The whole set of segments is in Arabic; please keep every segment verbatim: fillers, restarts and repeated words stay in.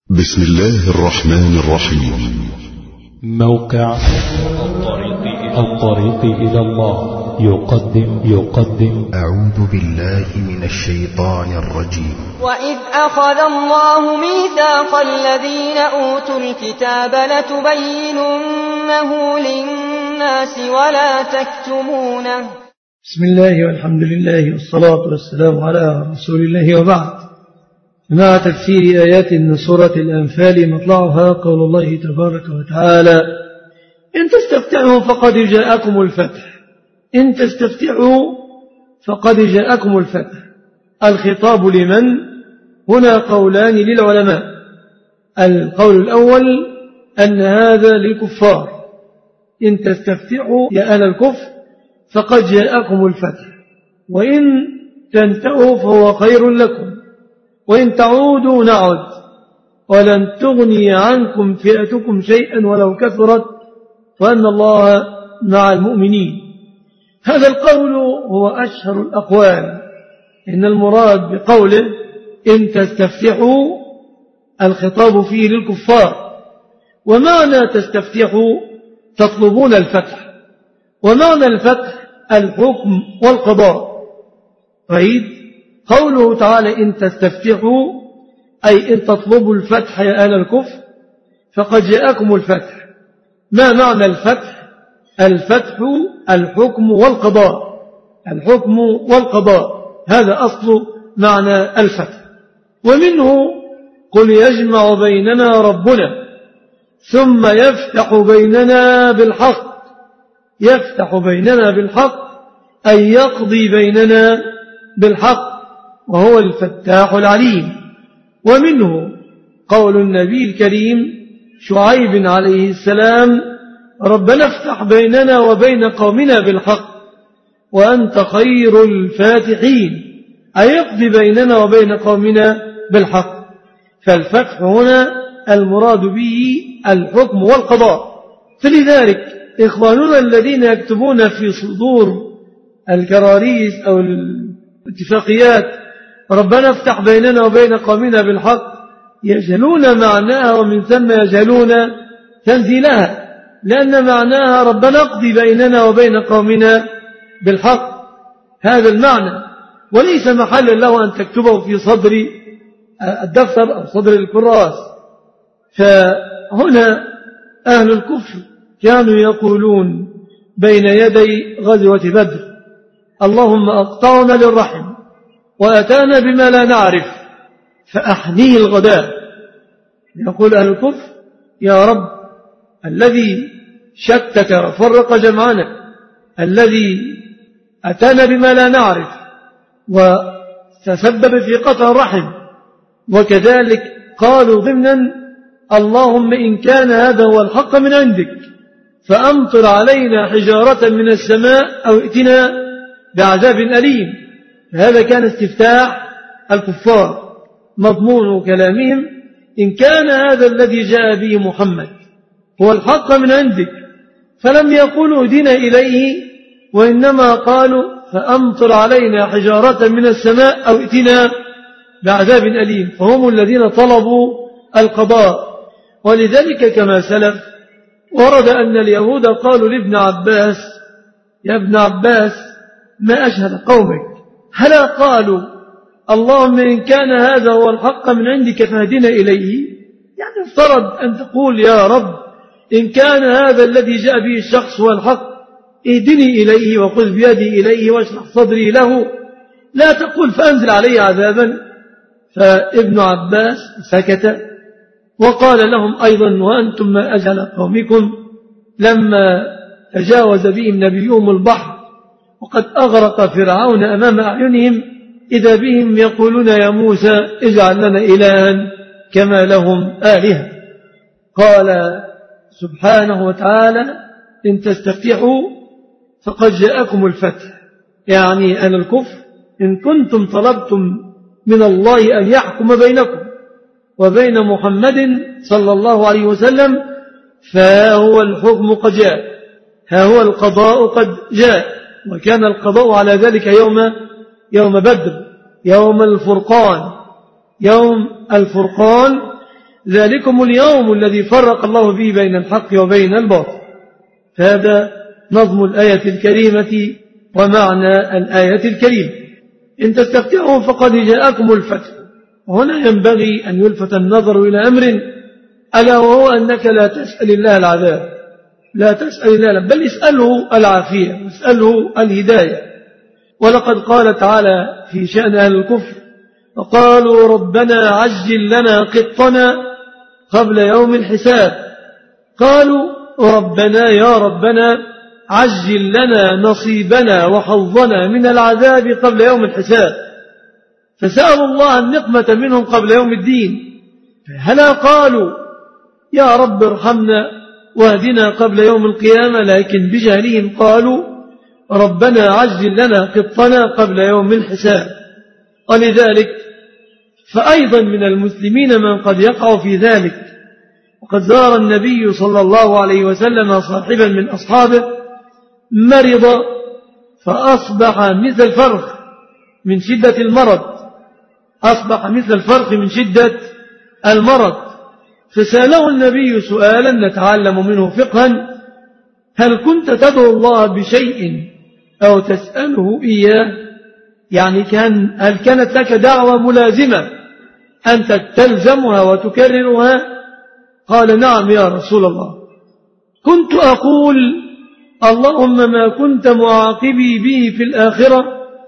بسم الله الرحمن الرحيم. موقع الطريق إلى الله يقدم يقدم أعوذ بالله من الشيطان الرجيم. وإذ أخذ الله ميثاق الذين أوتوا الكتاب لتبيننه للناس ولا تكتمونه. بسم الله والحمد لله والصلاة والسلام على رسول الله، وبعد. مع تفسير آيات من سورة الأنفال مطلعها قول الله تبارك وتعالى: إن تستفتحوا فقد جاءكم الفتح. إن تستفتحوا فقد جاءكم الفتح. الخطاب لمن؟ هنا قولان للعلماء. القول الأول أن هذا للكفار، إن تستفتحوا يا أهل الكفر فقد جاءكم الفتح، وإن تنتهوا فهو خير لكم، وإن تعودوا نعد ولن تغني عنكم فئتكم شيئا ولو كثرت وأن الله مع المؤمنين. هذا القول هو أشهر الأقوال. إن المراد بقوله إن تستفتحوا الخطاب فيه للكفار، ومعنى تستفتحوا تطلبون الفتح، ومعنى الفتح الحكم والقضاء. فإذ قوله تعالى إن تستفتحوا أي إن تطلبوا الفتح يا أهل الكفر فقد جاءكم الفتح. ما معنى الفتح؟ الفتح الحكم والقضاء، الحكم والقضاء، هذا أصل معنى الفتح. ومنه قل يجمع بيننا ربنا ثم يفتح بيننا بالحق. يفتح بيننا بالحق أي يقضي بيننا بالحق، وهو الفتاح العليم. ومنه قول النبي الكريم شعيب عليه السلام: ربنا افتح بيننا وبين قومنا بالحق وأنت خير الفاتحين، أي يقضي بيننا وبين قومنا بالحق. فالفتح هنا المراد به الحكم والقضاء. فلذلك إخواننا الذين يكتبون في صدور الكراريس أو الاتفاقيات ربنا افتح بيننا وبين قومنا بالحق يجهلون معناها، ومن ثم يجهلون تنزيلها، لأن معناها ربنا اقضي بيننا وبين قومنا بالحق. هذا المعنى، وليس محل له أن تكتبه في صدر الدفتر أو صدر الكراس. فهنا أهل الكفر كانوا يقولون بين يدي غزوة بدر: اللهم أقطعنا للرحم وأتانا بما لا نعرف فأحنيه الغداء. يقول أهل الكفر: يا رب الذي شتت وفرق جمعنا، الذي أتانا بما لا نعرف وتسبب في قطع الرحم. وكذلك قالوا ضمنا: اللهم إن كان هذا هو الحق من عندك فأمطر علينا حجارة من السماء أو ائتنا بعذاب أليم. هذا كان استفتاح الكفار. مضمون كلامهم: إن كان هذا الذي جاء به محمد هو الحق من عندك، فلم يقولوا اهدنا إليه، وإنما قالوا فأمطر علينا حجارة من السماء أو ائتنا بعذاب أليم. فهم الذين طلبوا القضاء. ولذلك كما سلف ورد أن اليهود قالوا لابن عباس: يا ابن عباس ما أشهد قومك، هلا قالوا اللهم إن كان هذا هو الحق من عندك فاهدنا إليه؟ يعني افترض أن تقول يا رب إن كان هذا الذي جاء به الشخص هو الحق اهدني إليه وخذ بيدي إليه واشرح صدري له، لا تقول فأنزل عليه عذابا. فابن عباس سكت وقال لهم أيضا: وأنتم ما أجهل قومكم لما تجاوز بهم نبيهم البحر وقد أغرق فرعون أمام أعينهم إذا بهم يقولون يا موسى اجعل لنا إلها كما لهم آلهة. قال سبحانه وتعالى: إن تستفتحوا فقد جاءكم الفتح، يعني أهل الكفر إن كنتم طلبتم من الله أن يحكم بينكم وبين محمد صلى الله عليه وسلم فهو الحكم قد جاء، ها هو القضاء قد جاء. وكان القضاء على ذلك يوم يوم بدر، يوم الفرقان. يوم الفرقان ذلكم اليوم الذي فرق الله به بين الحق وبين الباطل. هذا نظم الآية الكريمة ومعنى الآية الكريمة. إن تستفتحوا فقد جاءكم الفتح. هنا ينبغي أن يلفت النظر إلى أمر، ألا وهو أنك لا تسأل الله العذاب، لا تسأل الله، بل اسأله العافية، اسأله الهداية. ولقد قال تعالى في شأن أهل الكفر: وقالوا ربنا عجل لنا قطنا قبل يوم الحساب. قالوا ربنا يا ربنا عجل لنا نصيبنا وحظنا من العذاب قبل يوم الحساب، فسألوا الله النقمة منهم قبل يوم الدين. هلا قالوا يا رب ارحمنا واهدنا قبل يوم القيامة، لكن بجهلهم قالوا ربنا عجل لنا قطنا قبل يوم الحساب. ولذلك فأيضا من المسلمين من قد يقع في ذلك. وقد زار النبي صلى الله عليه وسلم صاحبا من أصحابه مرض فأصبح مثل الفرخ من شدة المرض، أصبح مثل الفرخ من شدة المرض، فسأله النبي سؤالا نتعلم منه فقها: هل كنت تدعو الله بشيء أو تسأله إياه؟ يعني كان هل كانت لك دعوة ملازمة أنت تلزمها وتكررها؟ قال: نعم يا رسول الله، كنت أقول اللهم ما كنت معاقبي به في الآخرة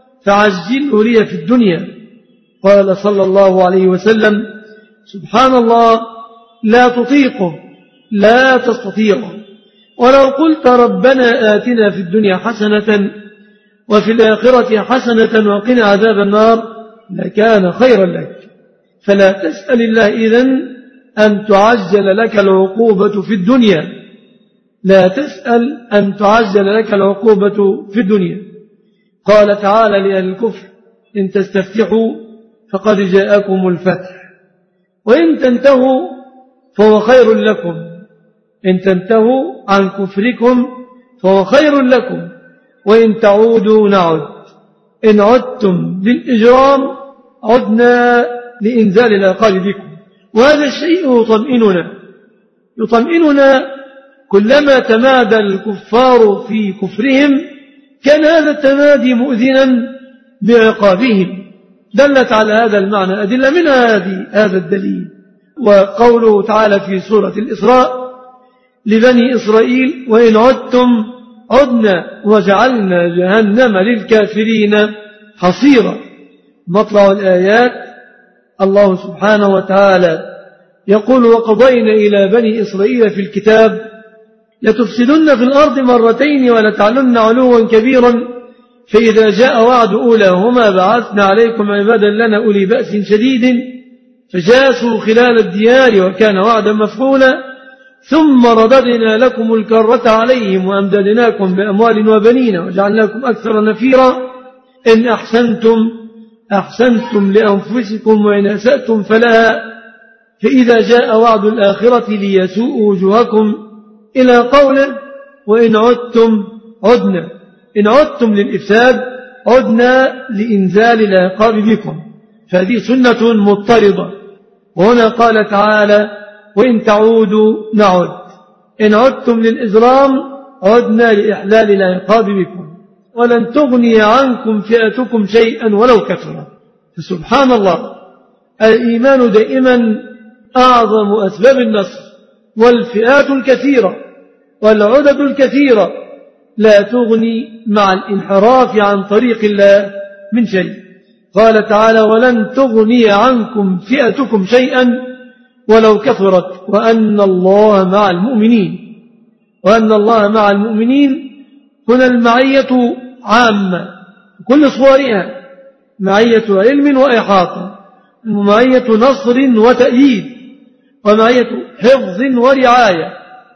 فعجله لي في الدنيا. قال صلى الله عليه وسلم: سبحان الله، لا تطيقه، لا تستطيعه. ولو قلت ربنا آتنا في الدنيا حسنة وفي الآخرة حسنة وقنا عذاب النار لكان خيرا لك. فلا تسأل الله إذن أن تعجل لك العقوبة في الدنيا، لا تسأل أن تعجل لك العقوبة في الدنيا. قال تعالى لأهل الكفر: إن تستفتحوا فقد جاءكم الفتح وإن تنتهوا فهو خير لكم، إن تنتهوا عن كفركم فهو خير لكم، وإن تعودوا نعد، إن عدتم للإجرام عدنا لإنزال العقاب بكم. وهذا الشيء يطمئننا يطمئننا كلما تمادى الكفار في كفرهم كان هذا التمادي مؤذنا بعقابهم. دلت على هذا المعنى أدلة، منها هذه هذا الدليل وقوله تعالى في سورة الإسراء لبني إسرائيل: وإن عدتم عدنا وجعلنا جهنم للكافرين حصيرا. مطلع الآيات الله سبحانه وتعالى يقول: وقضينا إلى بني إسرائيل في الكتاب لتفسدن في الأرض مرتين ولتعلن علوا كبيرا، فإذا جاء وعد أولاهما بعثنا عليكم عبادا لنا أولي بأس شديد فجاسوا خلال الديار وكان وعدا مفعولا، ثم رددنا لكم الكرة عليهم وأمددناكم بأموال وبنين وجعلناكم أكثر نفيرا، إن أحسنتم أحسنتم لأنفسكم وإن أسأتم فلها، فإذا جاء وعد الآخرة ليسوءوا وجوهكم، إلى قوله: وإن عدتم عدنا، إن عدتم للإفساد عدنا لإنزال العقاب بكم. فهذه سنة مضطردة. وهنا قال تعالى: وإن تعودوا نعد، إن عدتم للإجرام عدنا لإحلال العقاب بكم، ولن تغني عنكم فئتكم شيئا ولو كثرت. فسبحان الله، الإيمان دائما أعظم أسباب النصر، والفئات الكثيرة والعدد الكثيرة لا تغني مع الانحراف عن طريق الله من شيء. قال تعالى: ولن تغني عنكم فئتكم شيئا ولو كثرت وأن الله مع المؤمنين. وأن الله مع المؤمنين هنا المعية عامة كل صورها، معية علم وإحاطة، معية نصر وتأييد، ومعية حفظ ورعاية.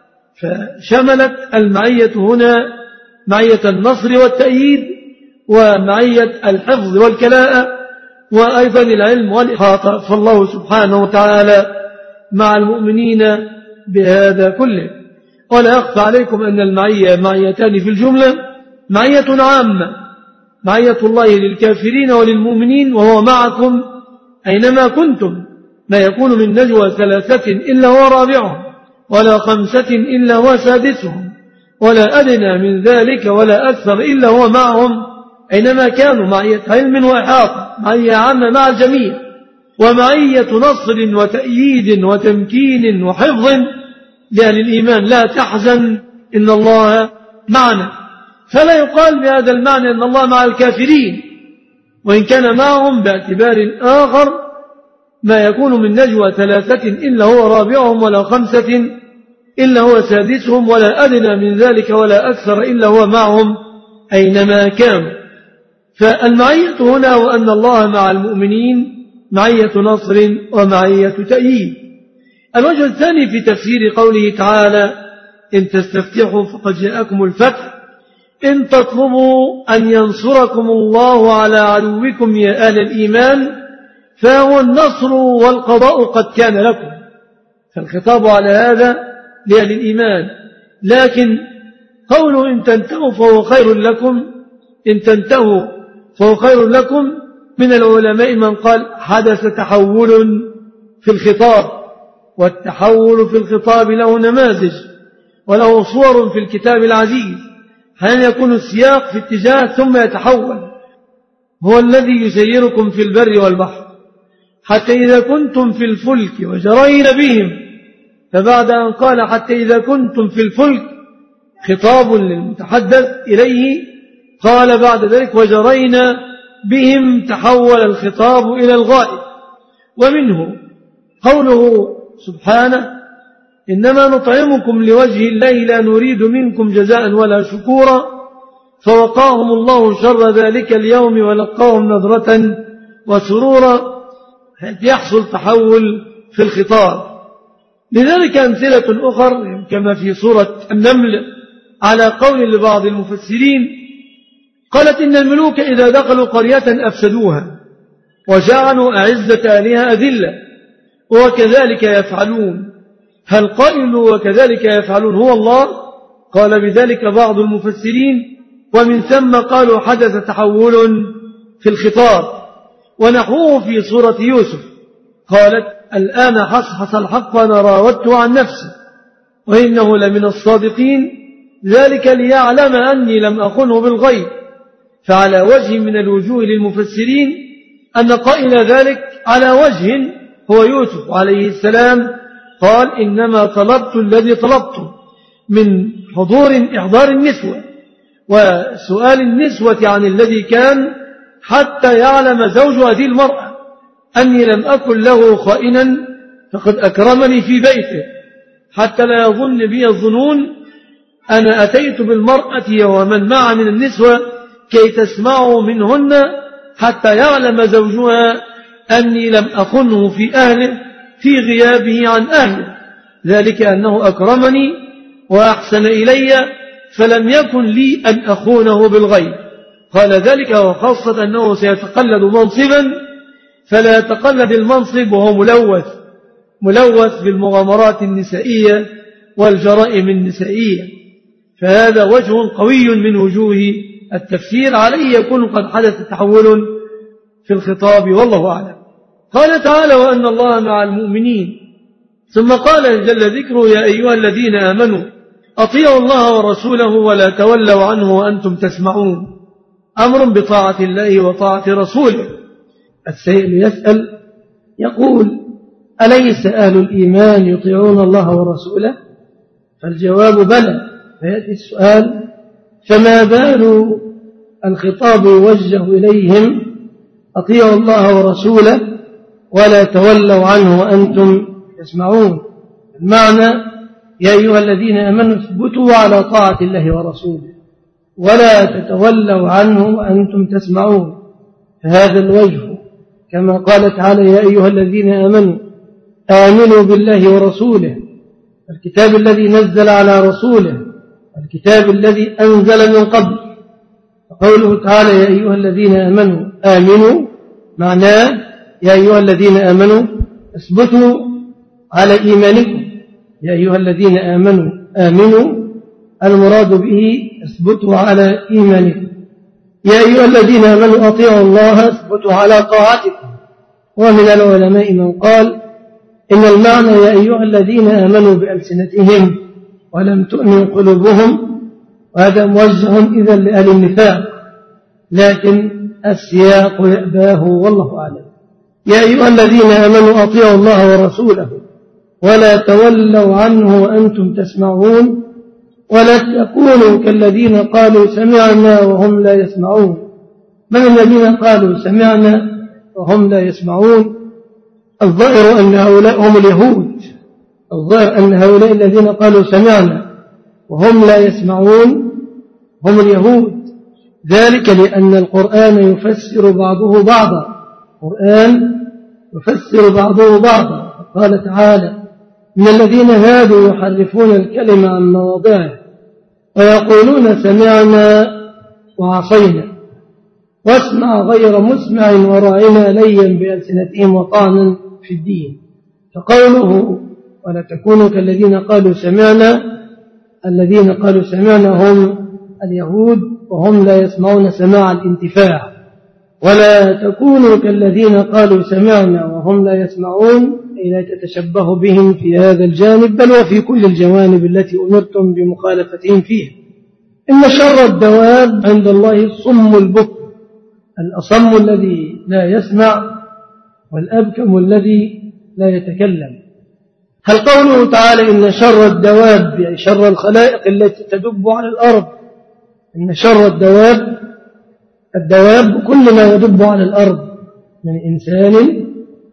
فشملت المعية هنا معية النصر والتأييد ومعية الحفظ والكلاءة وأيضا العلم والإحاطة. فالله سبحانه وتعالى مع المؤمنين بهذا كله. ولا يخفى عليكم أن المعية معيتان في الجملة: معية عامة، معية الله للكافرين وللمؤمنين وهو معكم أينما كنتم، ما يكون من نجوى ثلاثة إلا هو رابعهم ولا خمسة إلا هو سادسهم ولا أدنى من ذلك ولا أكثر إلا هو معهم أينما كانوا، معية علم وإحاطة، معية عامة مع الجميع، ومعية نصر وتأييد وتمكين وحفظ لأهل الإيمان. لا تحزن إن الله معنا. فلا يقال بهذا المعنى أن الله مع الكافرين، وإن كان معهم باعتبار آخر ما يكون من نجوى ثلاثة إلا هو رابعهم ولا خمسة إلا هو سادسهم ولا أدنى من ذلك ولا أكثر إلا هو معهم أينما كانوا. فالمعية هنا وأن الله مع المؤمنين معية نصر ومعية تأييد. الوجه الثاني في تفسير قوله تعالى إن تستفتحوا فقد جاءكم الفتح إن تطلبوا أن ينصركم الله على عدوكم يا أهل الإيمان فهو النصر والقضاء قد كان لكم. فالخطاب على هذا لأهل الإيمان، لكن قوله إن تنتهوا فهو خير لكم، إن تنتهوا فهو خير لكم، من العلماء من قال حدث تحول في الخطاب، والتحول في الخطاب له نماذج وله صور في الكتاب العزيز. هل يكون السياق في اتجاه ثم يتحول، هو الذي يسيركم في البر والبحر حتى إذا كنتم في الفلك وجرين بهم، فبعد أن قال حتى إذا كنتم في الفلك خطاب للمتحدث إليه، قال بعد ذلك وجرينا بهم، تحول الخطاب إلى الغائب. ومنه قوله سبحانه إنما نطعمكم لوجه الله لا نريد منكم جزاء ولا شكورا، فوقاهم الله شر ذلك اليوم ولقاهم نظرة وسرورا. يحصل تحول في الخطاب. لذلك أمثلة أخرى كما في سورة النمل على قول لبعض المفسرين قالت إن الملوك إذا دخلوا قرية أفسدوها وجعلوا أعزة أهلها أذلة وكذلك يفعلون. هل قائل وكذلك يفعلون هو الله؟ قال بذلك بعض المفسرين، ومن ثم قالوا حدث تحول في الخطاب. ونحوه في سورة يوسف قالت الآن حصحص الحق وأنا راودته عن نفسه وإنه لمن الصادقين، ذلك ليعلم أني لم أخنه بالغيب. فعلى وجه من الوجوه للمفسرين أن قائل ذلك على وجه هو يوسف عليه السلام، قال إنما طلبت الذي طلبته من حضور إحضار النسوة وسؤال النسوة عن الذي كان حتى يعلم زوج هذه المرأة أني لم أكن له خائنا فقد أكرمني في بيته، حتى لا يظن بي الظنون أنا أتيت بالمرأة ومن معها من النسوة كي تسمعوا منهن حتى يعلم زوجها أني لم أخنه في أهله في غيابه عن أهله، ذلك أنه أكرمني وأحسن إلي فلم يكن لي أن أخونه بالغيب. قال ذلك وخاصة أنه سيتقلد منصبا، فلا يتقلد المنصب وهو ملوث ملوث بالمغامرات النسائية والجرائم النسائية. فهذا وجه قوي من وجوه التفسير، عليه يكون قد حدث تحول في الخطاب والله أعلم. قال تعالى وأن الله مع المؤمنين، ثم قال جل ذكره يا أيها الذين آمنوا أطيعوا الله ورسوله ولا تولوا عنه وأنتم تسمعون. أمر بطاعة الله وطاعة رسوله. السائل يسأل يقول أليس أهل الإيمان يطيعون الله ورسوله؟ فالجواب بلى. فيأتي السؤال فما بال الخطاب يوجه إليهم أطيعوا الله ورسوله ولا تولوا عنه وأنتم تسمعون؟ المعنى يا أيها الذين آمنوا اثبتوا على طاعة الله ورسوله ولا تتولوا عنه وأنتم تسمعون. فهذا الوجه كما قال تعالى يا أيها الذين آمنوا آمنوا بالله ورسوله، الكتاب الذي نزل على رسوله، الكتاب الذي أنزل من قبل. فقوله تعالى يا أيها الذين آمنوا آمنوا معناه يا أيها الذين آمنوا اثبتوا على إيمانكم. يا أيها الذين آمنوا آمنوا المراد به اثبتوا على إيمانكم. يا أيها الذين آمنوا أطيعوا الله اثبتوا على طاعتكم. ومن العلماء من قال إن المعنى يا أيها الذين آمنوا بألسنتهم ولم تؤمن قلوبهم، وهذا موجه إذا لأهل النفاق، لكن السياق يأباه والله أعلم. يا أيها الذين آمنوا أطيعوا الله ورسوله ولا تولوا عنه وأنتم تسمعون ولا تكونوا كالذين قالوا سمعنا وهم لا يسمعون. من الذين قالوا سمعنا وهم لا يسمعون؟ الظاهر أن هؤلاء هم اليهود، الظاهر أن هؤلاء الذين قالوا سمعنا وهم لا يسمعون هم اليهود، ذلك لأن القرآن يفسر بعضه بعضا، القرآن يفسر بعضه بعضا. قال تعالى: من الذين هادوا يحرفون الكلمة عن مواضعه ويقولون سمعنا وعصينا واسمع غير مسمع وراعنا ليا بألسنتهم وطعنا في الدين. فقوله ولا تكونوا كالذين قالوا سمعنا، الذين قالوا سمعنا هم اليهود وهم لا يسمعون سماع الانتفاع، ولا تكونوا كالذين قالوا سمعنا وهم لا يسمعون، أي لا تتشبهوا بهم في هذا الجانب بل وفي كل الجوانب التي أمرتم بمخالفتهم فيها. إن شر الدواب عند الله الصم البكم، الأصم الذي لا يسمع والأبكم الذي لا يتكلم. هل قوله تعالى إن شر الدواب أي شر الخلائق التي تدب على الأرض، إن شر الدواب الدواب كل ما يدب على الأرض من إنسان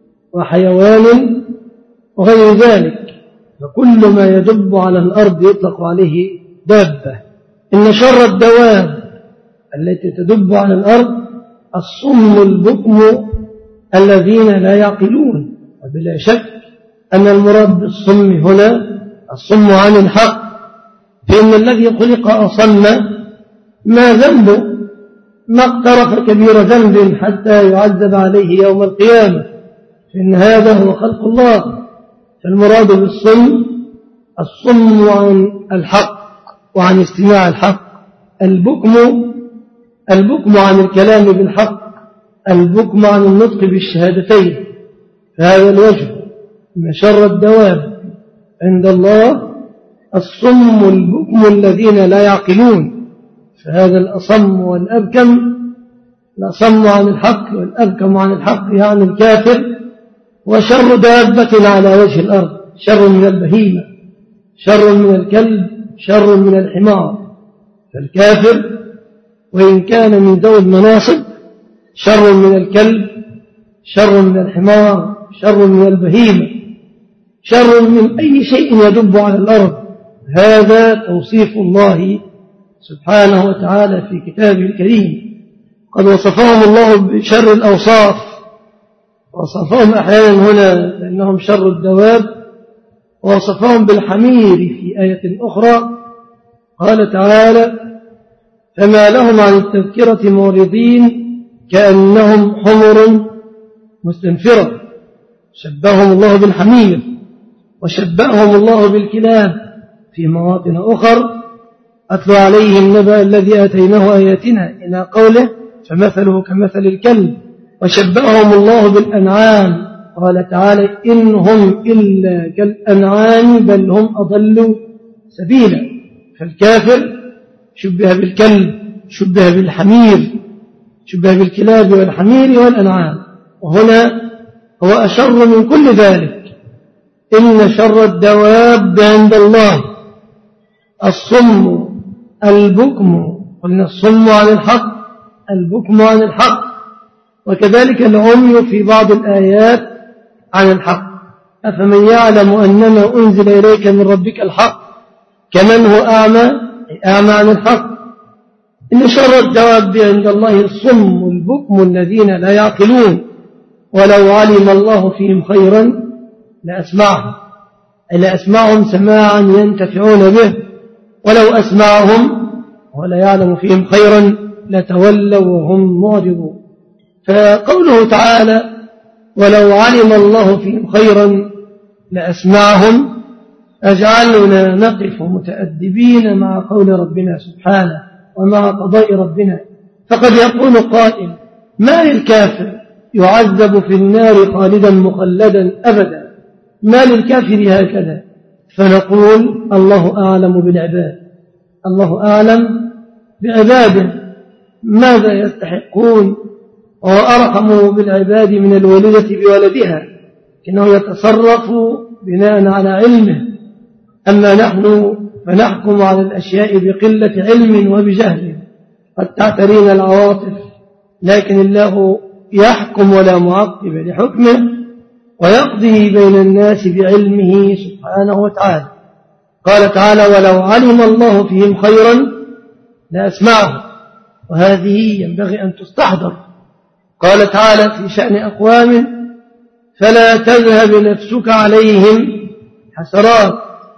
وحيوان وغير ذلك، فكل ما يدب على الأرض يطلق عليه دابة. إن شر الدواب التي تدب على الأرض الصم البكم الذين لا يعقلون. وبلا شك أن المراد بالصم هنا الصم عن الحق، فإن الذي خلق أصم ما ذنبه، ما اقترف كبير ذنب حتى يعذب عليه يوم القيامة، فإن هذا هو خلق الله. فالمراد بالصم الصم عن الحق وعن استماع الحق، البكم البكم عن الكلام بالحق، البكم عن النطق بالشهادتين. فهذا الوجه إن شر الدواب عند الله الصم البكم الذين لا يعقلون، فهذا الأصم والأبكم، الأصم عن الحق والأبكم عن الحق يعني الكافر. وشر دابة على وجه الأرض شر من البهيمة، شر من الكلب، شر من الحمار. فالكافر وإن كان من ذوي المناصب شر من الكلب، شر من الحمار، شر من البهيمة، شر من أي شيء يدب على الأرض. هذا توصيف الله سبحانه وتعالى في كتابه الكريم. قد وصفهم الله بشر الأوصاف، وصفهم أحيانا هنا بأنهم شر الدواب، ووصفهم بالحمير في آية أخرى. قال تعالى: فما لهم عن التذكرة معرضين كأنهم حمر مستنفرة. شبههم الله بالحمير، وشبههم الله بالكلاب في مواطن أخر: أتلو عليهم نبأ الذي آتيناه آياتنا إلى قوله فمثله كمثل الكلب. وشبههم الله بالأنعام، قال تعالى: إنهم إلا كالأنعام بل هم أضلوا سبيلا. فالكافر شبه بالكلب، شبه بالحمير، شبه بالكلاب والحمير والأنعام، وهنا هو أشر من كل ذلك. إن شر الدواب عند الله الصم البكم، قلنا الصم عن الحق، البكم عن الحق، وكذلك العمي في بعض الآيات عن الحق. أفمن يعلم أنما أنزل إليك من ربك الحق كمن هو أعمى، أعمى عن الحق. إن شر الدواب عند الله الصم البكم الذين لا يعقلون. ولو علم الله فيهم خيرا لأسمعهم، أي لأسمعهم سماعا ينتفعون به. ولو أسمعهم ولا يعلم فيهم خيرا لتولوا وهم معرضون. فقوله تعالى: ولو علم الله فيهم خيرا لأسمعهم، أجعلنا نقف متأدبين مع قول ربنا سبحانه ومع قضاء ربنا. فقد يقول قائل: ما للكافر يعذب في النار خالدا مخلدا أبدا، ما للكافر هكذا. فنقول الله أعلم بالعباد، الله أعلم بعباده ماذا يستحقون، وهو أرحم بالعباد من الوالدة بولدها، إنه يتصرف بناء على علمه. أما نحن فنحكم على الأشياء بقلة علم وبجهل، قد تعترينا العواطف، لكن الله يحكم ولا معقب لحكمه، ويقضي بين الناس بعلمه سبحانه وتعالى. قال تعالى: ولو علم الله فيهم خيرا لأسمعهم، وهذه ينبغي أن تستحضر. قال تعالى في شأن أقوام: فلا تذهب نفسك عليهم حسرات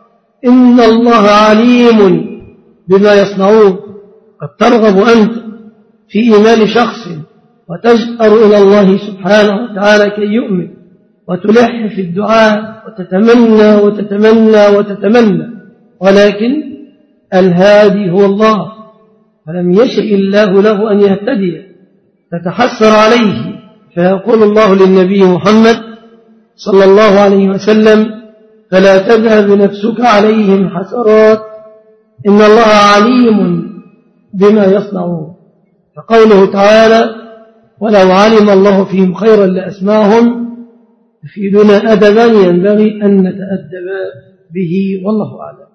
إن الله عليم بما يصنعون. قد ترغب أنت في إيمان شخص وتجأر إلى الله سبحانه وتعالى كي يؤمن، وتلح في الدعاء وتتمنى وتتمنى وتتمنى، ولكن الهادي هو الله، فلم يشئ الله له أن يهتدي، تتحسر عليه. فيقول الله للنبي محمد صلى الله عليه وسلم: فلا تذهب نفسك عليهم حسرات إن الله عليم بما يصنعون. فقوله تعالى: ولو علم الله فيهم خيرا لأسمعهم يفيدنا أدبا ينبغي أن نتأدب به، والله أعلم.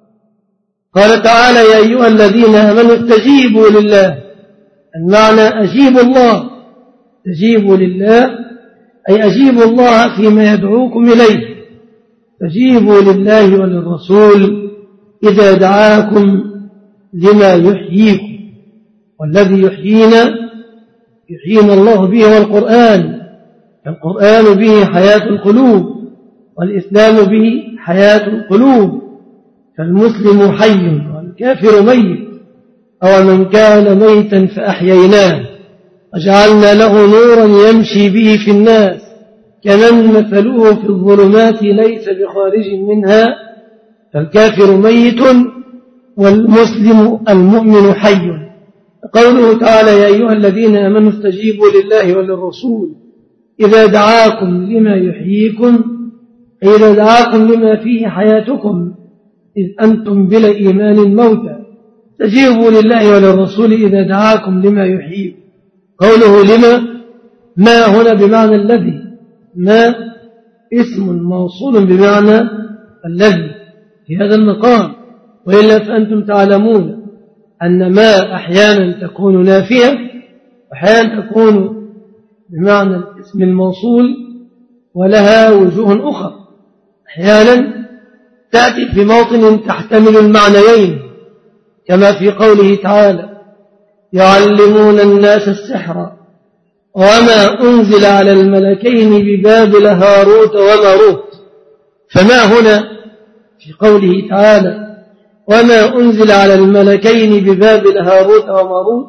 قال تعالى: يا أيها الذين آمنوا استجيبوا لله. المعنى أجيبوا الله، تجيبوا لله أي أجيبوا الله فيما يدعوكم إليه، تجيبوا لله وللرسول إذا دعاكم لما يحييكم. والذي يحيينا يحيينا الله به والقرآن، القرآن به حياة القلوب، والإسلام به حياة القلوب. فالمسلم حي والكافر ميت، أو من كان ميتا فأحييناه وجعلنا له نورا يمشي به في الناس كمن مثله في الظلمات ليس بخارج منها. فالكافر ميت والمسلم المؤمن حي. قوله تعالى: يا أيها الذين آمنوا استجيبوا لله وللرسول إذا دعاكم لما يحييكم، إذا دعاكم لما فيه حياتكم إذ أنتم بلا إيمان موتى. استجيبوا لله وللرسول إذا دعاكم لما يحييكم. قوله لما، ما هنا بمعنى الذي، ما اسم موصول بمعنى الذي في هذا المقام، وإلا فأنتم تعلمون أن ما أحيانا تكون نافية، وأحيانا تكون بمعنى الاسم الموصول، ولها وجوه أخرى. أحيانا تأتي في موطن تحتمل المعنيين، كما في قوله تعالى: يعلمون الناس السحر وما أنزل على الملكين ببابل هاروت وماروت. فما هنا في قوله تعالى: وما أنزل على الملكين ببابل هاروت وماروت،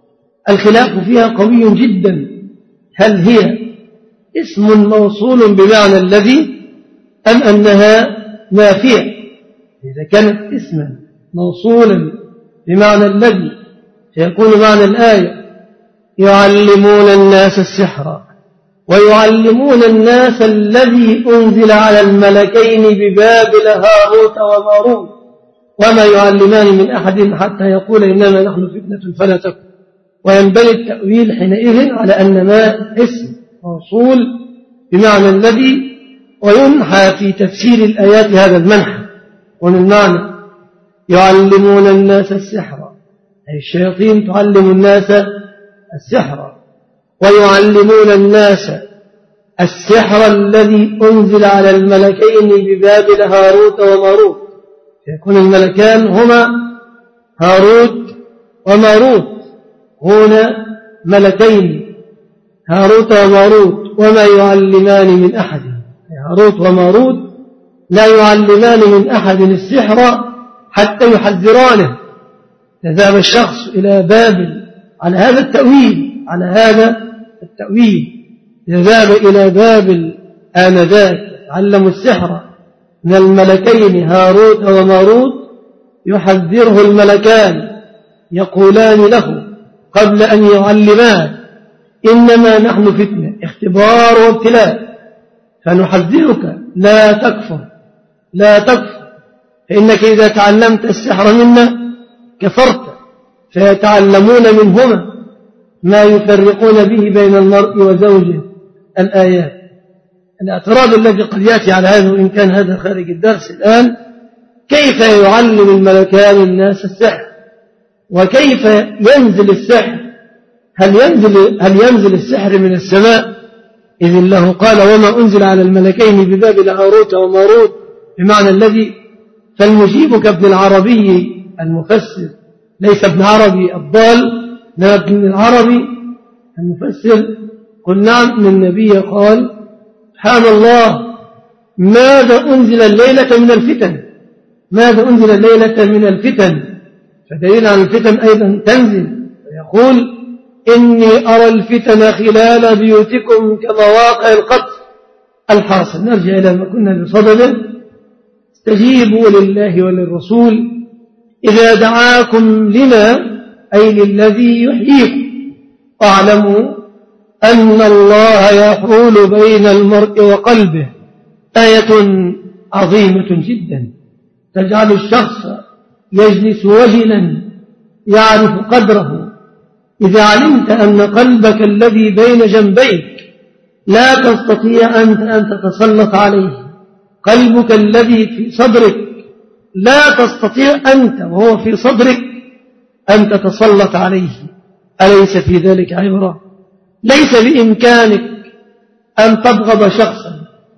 الخلاف فيها قوي جدا. هل هي اسم موصول بمعنى الذي، أم أنها نافية؟ إذا كانت اسما موصولا بمعنى الذي فيكون معنى الآية: يعلمون الناس السحر ويعلمون الناس الذي أنزل على الملكين ببابل هاروت وماروت وما يعلمان من أحد حتى يقول إنما نحن فتنة فلا تكن. وينبني التأويل حينئذ على أن ما اسم موصول بمعنى الذي، وينحى في تفسير الآيات هذا المنحى. ومن معنى يعلمون الناس السحر أي الشياطين تعلم الناس السحر، ويعلمون الناس السحر الذي أنزل على الملكين ببابل هاروت وماروت. يكون الملكان هما هاروت وماروت، هنا ملكين هاروت وماروت. وما يعلمان من أحد، هاروت وماروت لا يعلمان من أحد السحر حتى يحذرانه. فذهب الشخص إلى بابل على هذا التأويل، على هذا التأويل ذهب إلى بابل آنذاك علموا السحر من الملكين هاروت وماروت، يحذره الملكان يقولان له قبل أن يعلمان: إنما نحن فتنة، اختبار وابتلاء، فنحذرك لا تكفر لا تكفر، فإنك إذا تعلمت السحر منا كفرت. فيتعلمون منهما ما يفرقون به بين المرء وزوجه. الآيات. الاعتراض الذي قد يأتي على هذا، وإن كان هذا خارج الدرس الآن، كيف يعلم الملكان الناس السحر؟ وكيف ينزل السحر؟ هل ينزل, هل ينزل السحر من السماء؟ إذ الله قال وما أنزل على الملكين ببابل هاروت وماروت، بمعنى الذي. فالمجيب كابن العربي المفسر، ليس ابن عربي الضال، لا ابن العربي المفسر. قل نعم، من النبي قال سبحان الله ماذا أنزل الليلة من الفتن، ماذا أنزل الليلة من الفتن. فدليل على الفتن أيضا تنزل، ويقول إني أرى الفتن خلال بيوتكم كمواقع القتل. الحاصل نرجع إلى ما كنا بصدده. استجيبوا لله وللرسول إذا دعاكم لما، أي للذي يحييكم، واعلموا أن الله يحول بين المرء وقلبه. آية عظيمة جدا تجعل الشخص يجلس وجلا يعرف قدره. إذا علمت أن قلبك الذي بين جنبيك لا تستطيع أنت أن تتسلط عليه، قلبك الذي في صدرك لا تستطيع أنت وهو في صدرك أن تتسلط عليه، أليس في ذلك عبرة؟ ليس بإمكانك أن تبغض شخصا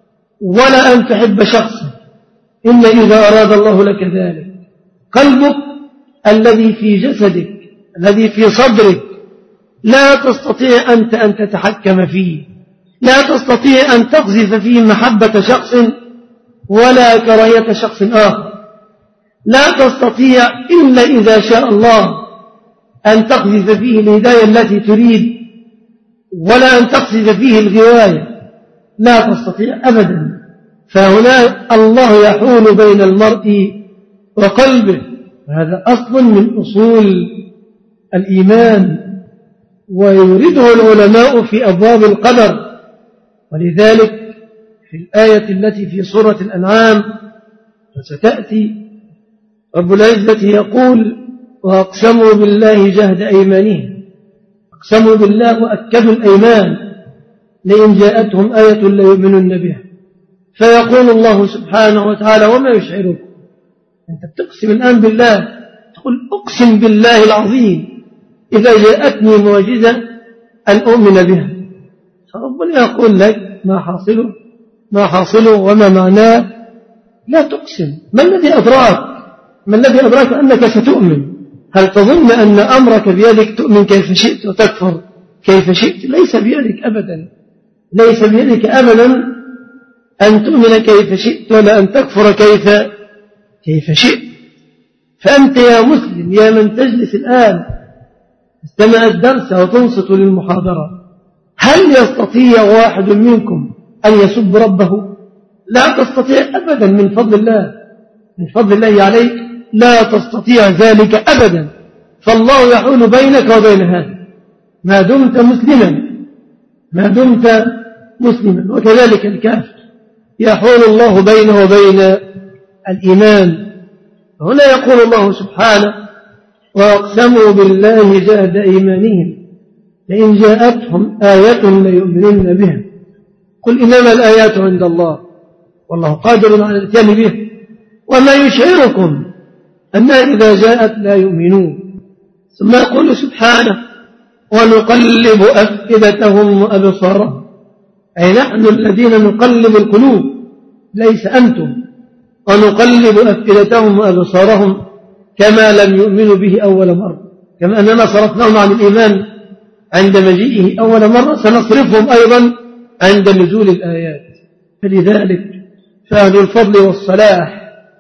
ولا أن تحب شخصا إلا إذا أراد الله لك ذلك. قلبك الذي في جسدك الذي في صدرك لا تستطيع أنت أن تتحكم فيه، لا تستطيع أن تقذف فيه محبة شخص ولا كراهية شخص آخر، لا تستطيع إلا إذا شاء الله أن تقذف فيه الهداية التي تريد، ولا أن تقذف فيه الغواية، لا تستطيع أبدا. فهنا الله يحول بين المرء وقلبه، وهذا أصل من أصول الإيمان، ويريده العلماء في أبواب القدر. ولذلك في الآية التي في سورة الأنعام وستأتي رب العزة يقول وأقسموا بالله جهد أيمانهم، أقسموا بالله وأكدوا الأيمان لئن جاءتهم آية ليؤمنن بها. فيقول الله سبحانه وتعالى وما يشعركم، أنت بتقسم الآن بالله، تقول أقسم بالله العظيم إذا جاءتني معجزة أن أؤمن بها. فربنا يقول لك ما حاصله ما حاصله وما معناه، لا تقسم. ما الذي أدراك ما الذي أدراك أنك ستؤمن؟ هل تظن أن أمرك بيدك تؤمن كيف شئت وتكفر كيف شئت؟ ليس بيدك أبدا، ليس بيدك أبدا أن تؤمن كيف شئت ولا أن تكفر كيف كيف شئت. فأنت يا مسلم يا من تجلس الآن استمع الدرس وتنصت للمحاضرة، هل يستطيع واحد منكم أن يسب ربه؟ لا تستطيع أبدا من فضل الله من فضل الله عليك، لا تستطيع ذلك أبدا. فالله يحول بينك وبين هذا ما دمت مسلما ما دمت مسلما وكذلك الكافر يحول الله بينه وبين الإيمان. هنا يقول الله سبحانه وأقسموا بالله جهد أيمانهم لئن جاءتهم آية ليؤمنن بها قل إنما الآيات عند الله والله قادر على الاتيان به وما يشعركم أنها إذا جاءت لا يؤمنون. ثم يقول سبحانه ونقلب أفئدتهم وأبصارهم، أي نحن الذين نقلب القلوب ليس أنتم. ونقلب أفئدتهم وأبصارهم كما لم يؤمنوا به أول مرة، كما أننا صرفناهم عن الإيمان عند مجيئه أول مرة سنصرفهم أيضا عند نزول الآيات. فلذلك فأهل الفضل والصلاح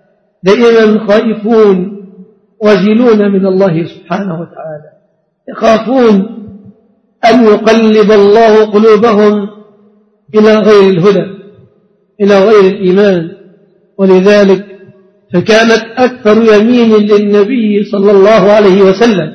دائما خائفون وجلون من الله سبحانه وتعالى، يخافون أن يقلب الله قلوبهم إلى غير الهدى إلى غير الإيمان. ولذلك فكانت أكثر يمين للنبي صلى الله عليه وسلم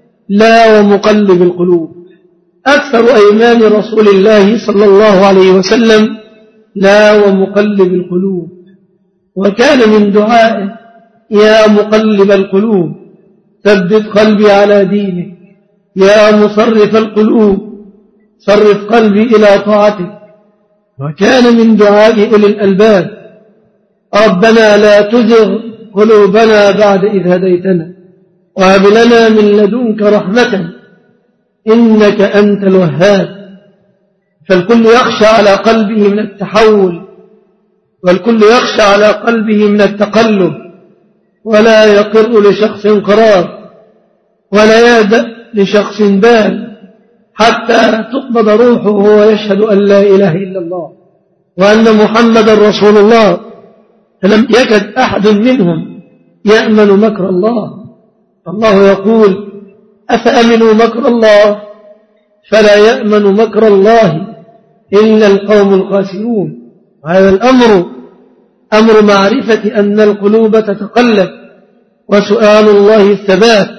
لا ومقلب القلوب، أكثر أيمان رسول الله صلى الله عليه وسلم لا ومقلب القلوب. وكان من دعائه يا مقلب القلوب ثبت قلبي على دينك، يا مصرف القلوب صرف قلبي إلى طاعتك. وكان من دعاء أولي الألباب ربنا لا تزغ قلوبنا بعد إذ هديتنا وهب لنا من لدنك رحمة إنك أنت الوهاب. فالكل يخشى على قلبه من التحول، والكل يخشى على قلبه من التقلب، ولا يقر لشخص قرار ولا يهدأ لشخص بال حتى تقبض روحه وهو يشهد أن لا إله إلا الله وأن محمد رسول الله. فلم يكد أحد منهم يأمن مكر الله. الله يقول أفأمنوا مكر الله فلا يأمن مكر الله إلا القوم الخاسرون. وهذا الأمر أمر معرفة أن القلوب تتقلب، وسؤال الله الثبات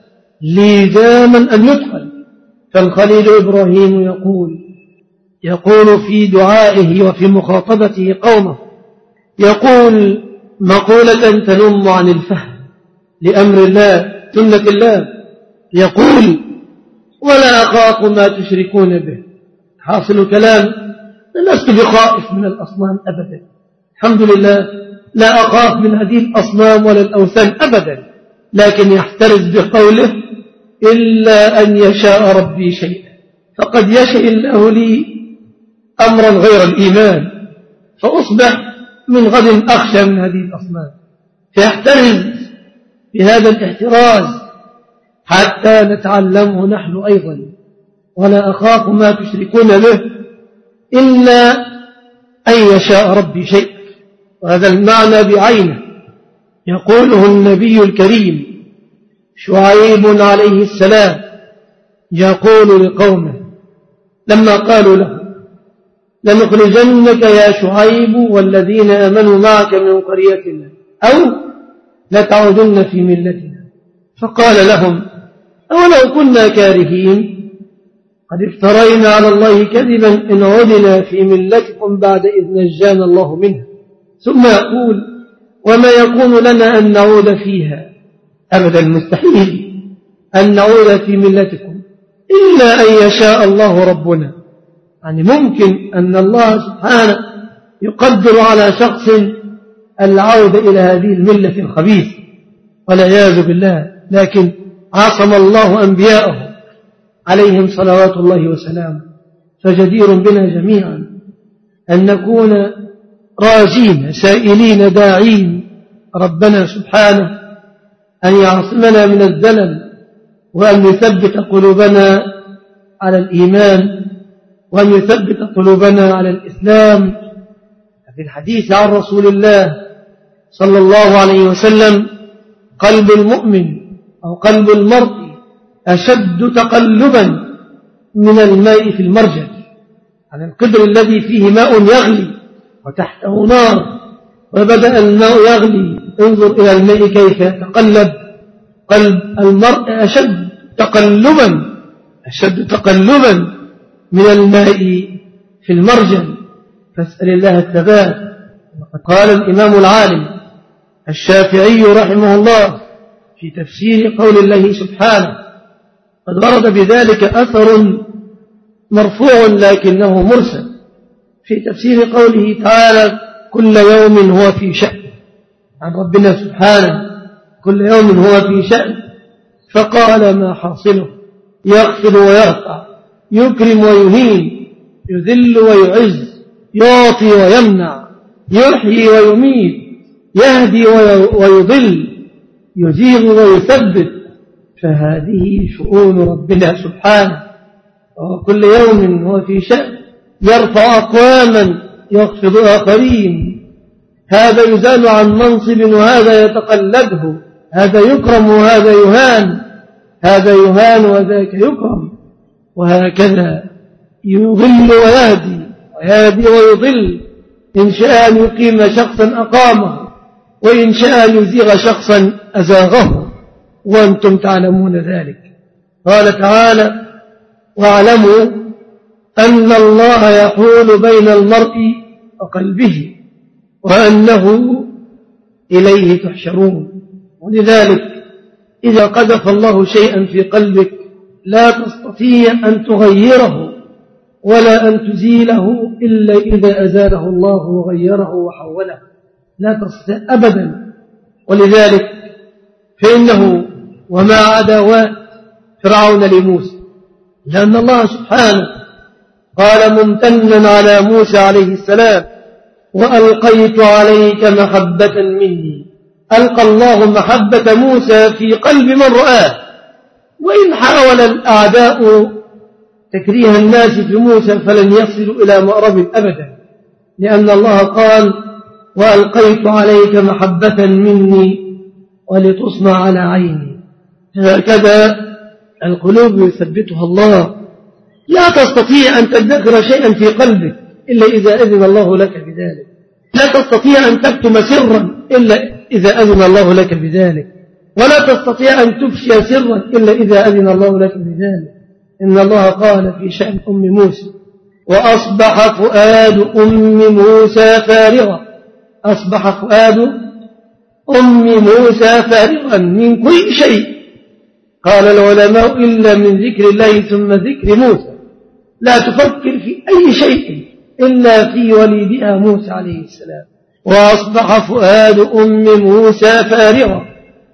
لزاما أن يدخل. فالخليل إبراهيم يقول يقول في دعائه وفي مخاطبته قومه، يقول مقولة تنم عن الفهم لأمر الله سنة الله، يقول ولا أخاف ما تشركون به. حاصل كلام لست بخائف من الأصنام أبدا، الحمد لله لا أخاف من هذه الأصنام ولا الأوثان أبدا، لكن يحترز بقوله إلا أن يشاء ربي شيئا. فقد يشاء الله لي أمرا غير الإيمان فأصبح من غد أخشى من هذه الأصنام، فيحترز بهذا الاحتراز حتى نتعلمه نحن أيضا. ولا أخاف ما تشركون به إلا أن يشاء ربي شيئا. وهذا المعنى بعينه يقوله النبي الكريم شعيب عليه السلام، يقول لقومه لما قالوا له لنخرجنك يا شعيب والذين آمنوا معك من قريتنا أو لتعودن في ملتنا. فقال لهم أولو كنا كارهين قد افترينا على الله كذبا إن عدنا في ملتكم بعد إذ نجانا الله منها. ثم يقول وما يكون لنا أن نعود فيها أبدا، مستحيل أن نعود في ملتكم إلا أن يشاء الله ربنا. يعني ممكن أن الله سبحانه يقدر على شخص العودة إلى هذه الملة الخبيثة والعياذ بالله، لكن عاصم الله أنبياءه عليهم صلوات الله وسلامه. فجدير بنا جميعا أن نكون راجين سائلين داعين ربنا سبحانه أن يعصمنا من الزلل، وأن يثبت قلوبنا على الإيمان، وأن يثبت قلوبنا على الإسلام. في الحديث عن رسول الله صلى الله عليه وسلم قلب المؤمن أو قلب المرء أشد تقلبا من الماء في المرجل، على القدر الذي فيه ماء يغلي وتحته نار وبدأ الماء يغلي، انظر إلى الماء كيف يتقلب. قلب المرء أشد تقلبا أشد تقلبا من الماء في المرجل. فاسأل الله الثبات. وقد قال الإمام العالم الشافعي رحمه الله في تفسير قول الله سبحانه، قد ورد بذلك أثر مرفوع لكنه مرسل في تفسير قوله تعالى كل يوم هو في شأن، عن ربنا سبحانه كل يوم هو في شأن. فقال ما حاصله؟ يغفر ويرفع، يكرم ويهين، يذل ويعز، يعطي ويمنع، يحيي ويميت، يهدي ويضل، يزيغ ويثبت. فهذه شؤون ربنا سبحانه، وكل يوم هو في شأن، يرفع أقواما يخفض آخرين، هذا يزال عن منصب وهذا يتقلده، هذا يكرم وهذا يهان، هذا يهان وذاك يكرم، وهكذا يضل ويهدي ويهدي ويضل. إن شاء أن يقيم شخصا أقامه، وإن شاء أن يزيغ شخصا أزاغه، وأنتم تعلمون ذلك. قال تعالى واعلموا أن الله يحول بين المرء وقلبه وأنه إليه تحشرون. ولذلك إذا قذف الله شيئا في قلبك لا تستطيع أن تغيره ولا أن تزيله إلا إذا أزاله الله وغيره وحوله، لا تستطيع أبدا. ولذلك فإنه وما عداوات فرعون لموسى، لأن الله سبحانه قال ممتنا على موسى عليه السلام وألقيت عليك محبة مني. ألقى الله محبة موسى في قلب من رآه، وإن حاول الأعداء تكريه الناس في موسى فلن يصلوا إلى مأرب أبدا، لأن الله قال وألقيت عليك محبة مني ولتصنع على عيني. هكذا القلوب يثبتها الله، لا تستطيع أن تدخر شيئا في قلبك إلا إذا أذن الله لك بذلك، لا تستطيع أن تكتم سرا إلا إذا أذن الله لك بذلك، ولا تستطيع أن تفشي سرا إلا إذا أذن الله لك بذلك. إن الله قال في شأن أم موسى وأصبح فؤاد أم موسى فارغا، أصبح فؤاد أم موسى فارغا من كل شيء. قال العلماء إلا من ذكر الله ثم ذكر موسى، لا تفكر في أي شيء إلا في وليدها موسى عليه السلام. وأصبح فؤاد أم موسى فارغا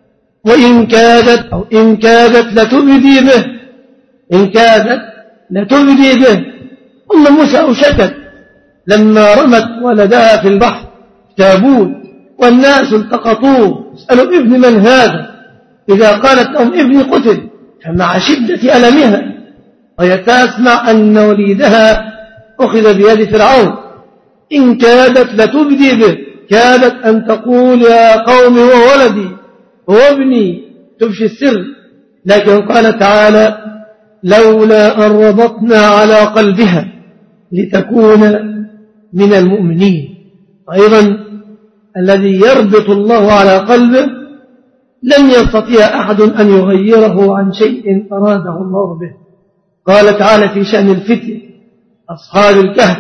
وإن كادت أو إن كادت لتبدي به، إن كادت لتبدي به. أم موسى أوشكت لما رمت ولدها في البحر تابوت والناس التقطوه اسألوا ابن من هذا، إذا قالت لهم ابني قتل فمع شدة ألمها وهي تسمع أن وليدها أخذ بيد فرعون إن كادت لتبدي به، كادت أن تقول يا قوم وولدي وابني تفشي السر، لكن قال تعالى لولا أن ربطنا على قلبها لتكون من المؤمنين. أيضا الذي يربط الله على قلبه لن يستطيع أحد أن يغيره عن شيء أراده الله به. قال تعالى في شأن الفتية أصحاب الكهف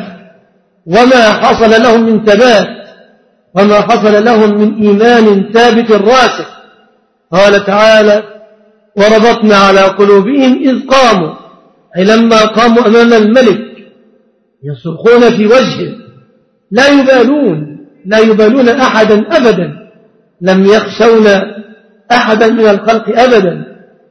وما حصل لهم من ثبات وما حصل لهم من إيمان ثابت راسخ. قال تعالى وربطنا على قلوبهم إذ قاموا، أي لما قاموا أمام الملك يصرخون في وجهه لا يبالون لا يبالون أحدا أبدا، لم يخشون أحدا من الخلق أبدا.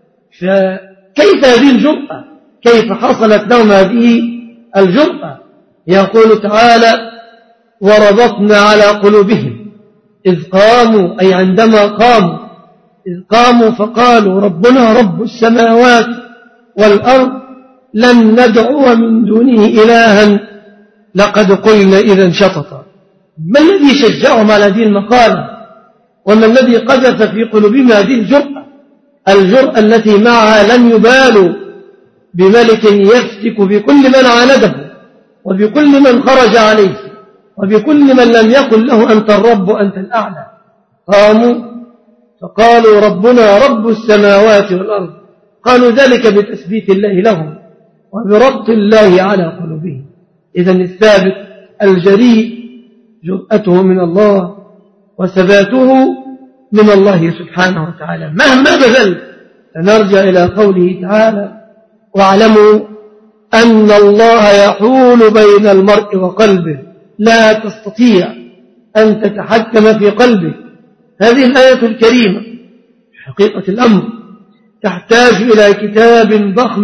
فكيف هذه الجرأة؟ كيف حصلت لهم هذه الجرأة؟ يقول تعالى وربطنا على قلوبهم إذ قاموا، أي عندما قاموا، إذ قاموا فقالوا ربنا رب السماوات والأرض لن ندعو من دونه إلها لقد قلنا إذا شططا. ما الذي شجعهم على هذه المقالة؟ وما الذي قذف في قلوبهم هذه الجرأة؟ الجرأة التي معها لن يبالوا بملك يفتك بكل من عانده وبكل من خرج عليه وبكل من لم يقل له أنت الرب وأنت الأعلى. قاموا فقالوا ربنا رب السماوات والأرض، قالوا ذلك بتثبيت الله لهم وبربط الله على قلوبهم. إذن الثابت الجريء جرأته من الله وثباته من الله سبحانه وتعالى مهما بذل. فنرجع إلى قوله تعالى واعلموا أن الله يحول بين المرء وقلبه، لا تستطيع أن تتحكم في قلبه. هذه الآية الكريمة حقيقة الأمر تحتاج إلى كتاب ضخم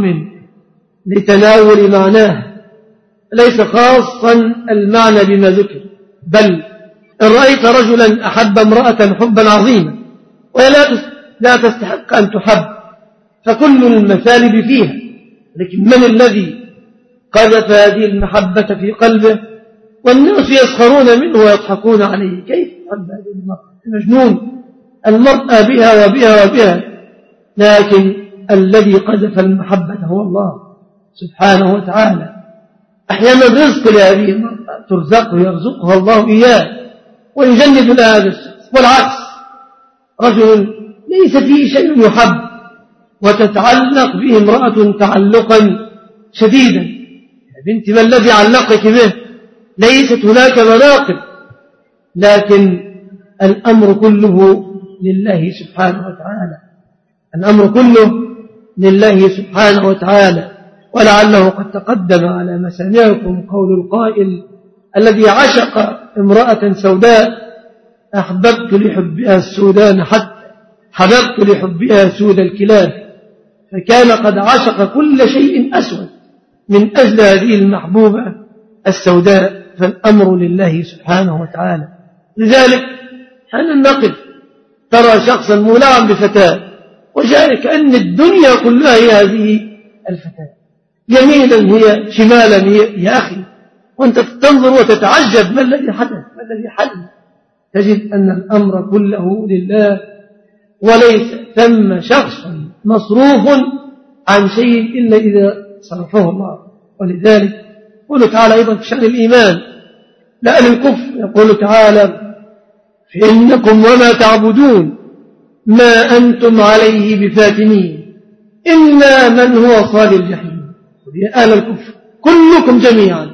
لتناول معناه، ليس خاصا المعنى بما ذكر، بل إن رأيت رجلا أحب امرأة حبا عظيما وهي لا تستحق أن تحب فكل المثالب فيها، لكن من الذي قذف هذه المحبة في قلبه والناس يسخرون منه ويضحكون عليه؟ كيف تحب هذه المرأة؟ مجنون، المرأة بها وبها وبها. لكن الذي قذف المحبة هو الله سبحانه وتعالى. أحيانا الرزق لهذه المرأة ترزقه يرزقها الله إياه ويجند لها هذا الشخص، والعكس رجل ليس فيه شيء يحب وتتعلق به امرأة تعلقا شديدا. يا بنت ما الذي علقك به؟ ليست هناك مناقب، لكن الأمر كله لله سبحانه وتعالى، الأمر كله لله سبحانه وتعالى. ولعله قد تقدم على مسامعكم قول القائل الذي عشق امرأة سوداء أحببت لحبها السودان حتى حببت لحبها سود الكلاب، فكان قد عشق كل شيء أسود من أجل هذه المحبوبة السوداء، فالأمر لله سبحانه وتعالى. لذلك حين نقف ترى شخصا مولعا بفتاة وجاء كأن الدنيا كلها هي هذه الفتاة، يمينا هي شمالا هي، يا أخي وأنت تنظر وتتعجب ما الذي حدث ما الذي حدث، تجد أن الأمر كله لله، وليس ثم شخص مصروف عن شيء إلا إذا صرفه الله. ولذلك يقول تعالى أيضا في شأن الإيمان لا للكفر، يقول تعالى فإنكم وما تعبدون ما أنتم عليه بفاتنين إلا من هو صال الجحيم. يا أهل الكفر كلكم جميعا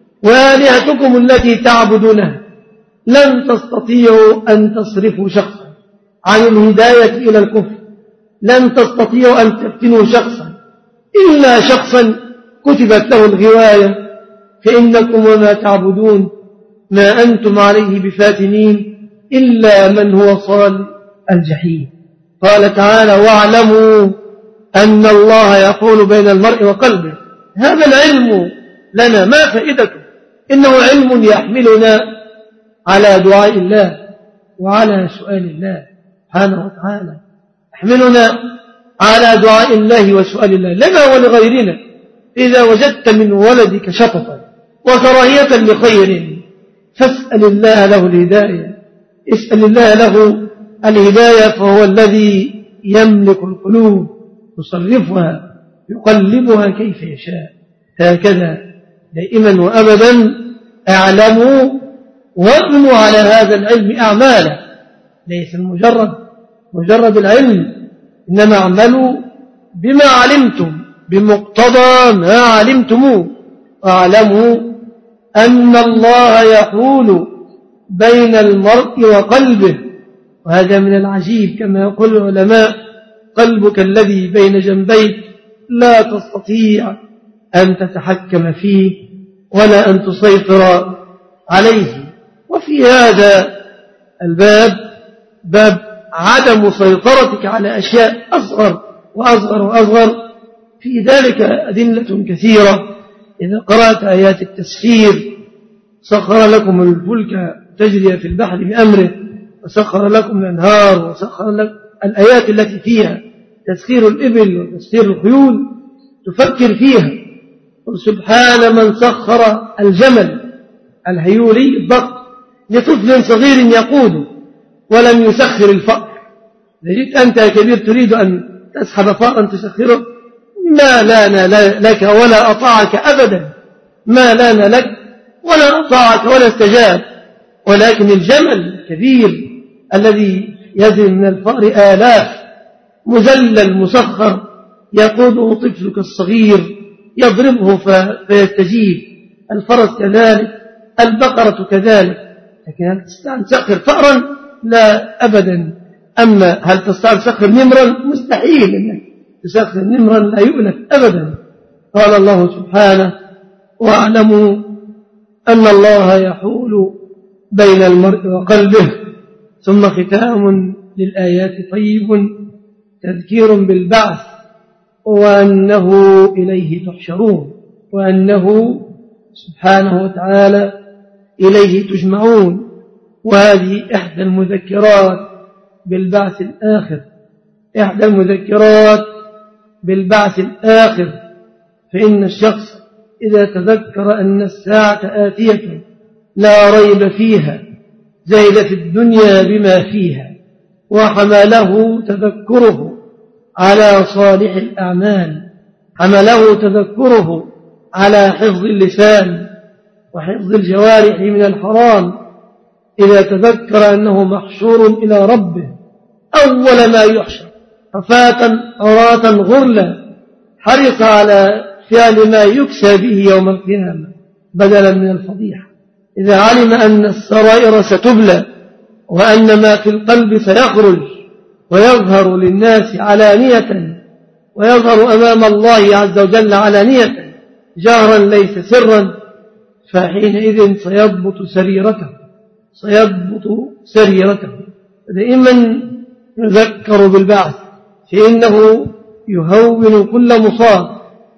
وآلهتكم التي تعبدونها لن تستطيعوا أن تصرفوا شخصا عن الهداية إلى الكفر، لن تستطيعوا أن تفتنوا شخصا إلا شخصا كتبت له الغواية، فإنكم وما تعبدون ما أنتم عليه بفاتنين إلا من هو صال الجحيم. قال تعالى واعلموا أن الله يحول بين المرء وقلبه. هذا العلم لنا ما فائدته؟ إنه علم يحملنا على دعاء الله وعلى سؤال الله سبحانه وتعالى، يحملنا على دعاء الله وسؤال الله لنا ولغيرنا. إذا وجدت من ولدك شططا وكراهية لخير فاسأل الله له الهداية، اسأل الله له الهداية، فهو الذي يملك القلوب يصرفها يقلبها كيف يشاء. هكذا دائما وأبدا اعلموا وابنوا على هذا العلم أعمالا، ليس مجرد مجرد العلم، إنما اعملوا بما علمتم بمقتضى ما علمتموه، واعلموا أن الله يحول بين المرء وقلبه. وهذا من العجيب كما يقول العلماء قلبك الذي بين جنبيك لا تستطيع أن تتحكم فيه ولا أن تسيطر عليه. وفي هذا الباب باب عدم سيطرتك على أشياء أصغر وأصغر وأصغر، في ذلك أدلة كثيرة. إذا قرأت آيات التسخير سخر لكم الفلك تجري في البحر بأمره وسخر لكم الأنهار وسخر لكم الآيات التي فيها تسخير الإبل وتسخير الخيول تفكر فيها. قل سبحان من سخر الجمل الهيولي الضغط لطفل صغير يقوده ولم يسخر الفأر. إذا جئت أنت يا كبير تريد أن تسحب فأرا تسخره ما لان لك ولا أطاعك أبدا، ما لان لك ولا أطاعك ولا استجاب. ولكن الجمل الكبير الذي يزن من الفأر آلاف مذلل مسخر يقوده طفلك الصغير يضربه فيستجيب. الفرس كذلك، البقرة كذلك. لكن هل تستطيع أن تسخر فأرا؟ لا أبدا. أما هل تستطيع أن تسخر نمرا؟ مستحيل أنك تسخر نمرا لا يؤلف أبدا. قال الله سبحانه واعلموا أن الله يحول بين المرء وقلبه. ثم ختام للآيات طيب تذكير بالبعث وأنه إليه تحشرون، وأنه سبحانه وتعالى إليه تجمعون. وهذه إحدى المذكرات بالبعث الآخر، إحدى المذكرات بالبعث الآخر. فإن الشخص إذا تذكر أن الساعة آتية لا ريب فيها زهد في الدنيا بما فيها، وحمله تذكره على صالح الأعمال، حمله تذكره على حفظ اللسان وحفظ الجوارح من الحرام. إذا تذكر أنه محشور إلى ربه أول ما يحشر حفاة عراة غرلا، حرص على فعل ما يكسى به يوم القيامة بدلا من الفضيحة. إذا علم أن السرائر ستبلى وأن ما في القلب سيخرج ويظهر للناس علانية ويظهر أمام الله عز وجل علانية جهرا ليس سرا، فحينئذ سيضبط سريرته سيضبط سريرته دائما نذكر بالبعث، فإنه يهون كل مصاب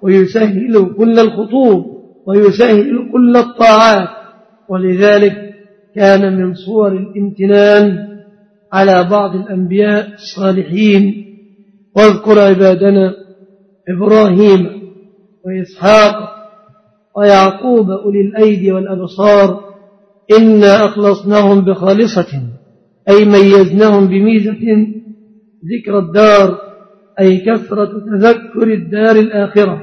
ويسهل كل الخطوب ويسهل كل الطاعات. ولذلك كان من صور الامتنان على بعض الأنبياء الصالحين، واذكر عبادنا إبراهيم وإسحاق ويعقوب أولي الأيدي والأبصار إنا أخلصناهم بخالصة أي ميزناهم بميزة ذكر الدار أي كثرة تذكر الدار الآخرة،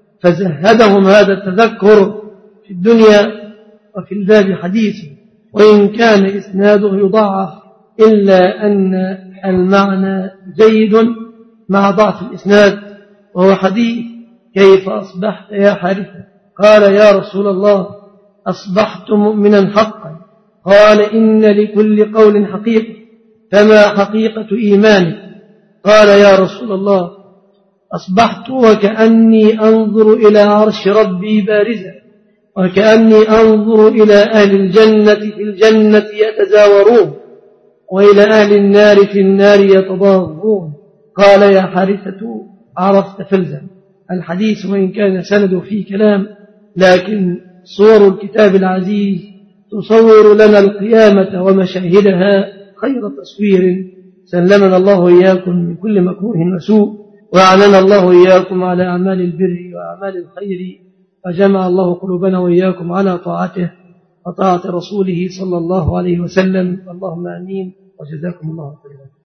فزهدهم هذا التذكر في الدنيا وفي الباب حديث، وإن كان إسناده يضعف إلا أن المعنى جيد مع ضعف الإسناد، وهو حديث كيف أصبحت يا حارثة؟ قال يا رسول الله أصبحت مؤمنا حقا. قال إن لكل قول حقيقة، فما حقيقة إيمانك؟ قال يا رسول الله أصبحت وكأني أنظر إلى عرش ربي بارزا، وكأني أنظر إلى أهل الجنة في الجنة يتزاورون وإلى أهل النار في النار يتضاغون. قال يا حارثة عرفت فلزا. الحديث وإن كان سنده فيه كلام، لكن صور الكتاب العزيز تصور لنا القيامة ومشاهدها خير تصوير. سلمنا الله إياكم من كل مكروه وسوء، وأعننا الله إياكم على أعمال البر وأعمال الخير، وجمع الله قلوبنا وإياكم على طاعته وطاعة رسوله صلى الله عليه وسلم. اللهم آمين، وجزاكم الله خيرا.